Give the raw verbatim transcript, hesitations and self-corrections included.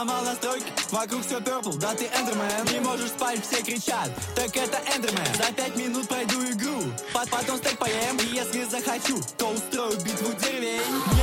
сломал настройки, вокруг все перпл, да ты эндермен. Не можешь спать, все кричат, так это эндермен. За пять минут пройду игру, под, потом стейк поем. И если захочу, то устрою битву деревень.